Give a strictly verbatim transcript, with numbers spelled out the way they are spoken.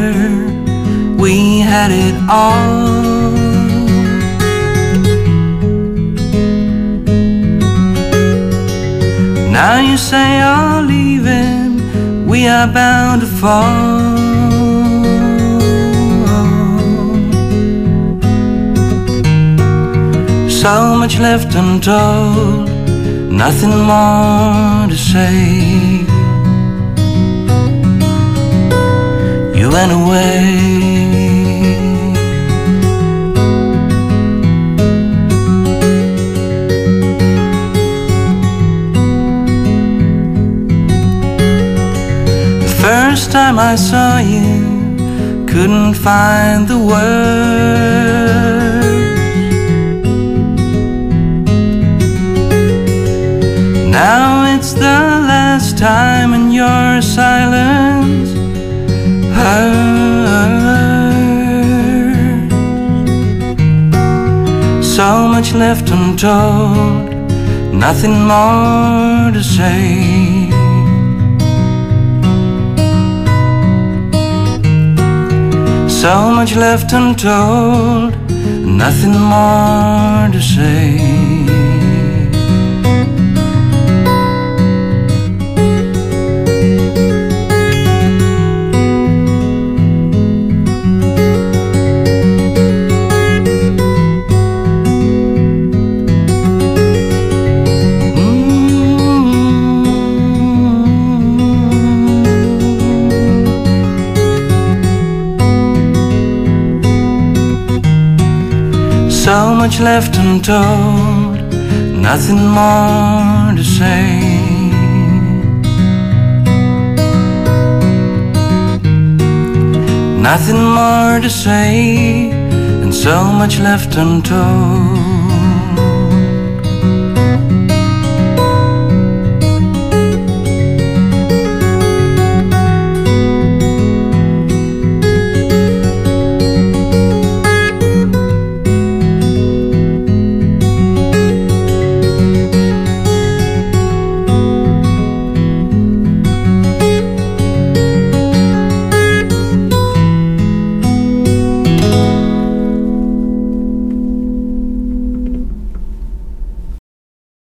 we had it all. Now you say you're leaving, we are bound to fall. So much left untold, nothing more to say. You went away. The first time I saw you, couldn't find the words. Now it's the last time and your silence hurts. So much left untold, nothing more to say. So much left untold, nothing more to say. So much left untold, nothing more to say. Nothing more to say, and so much left untold.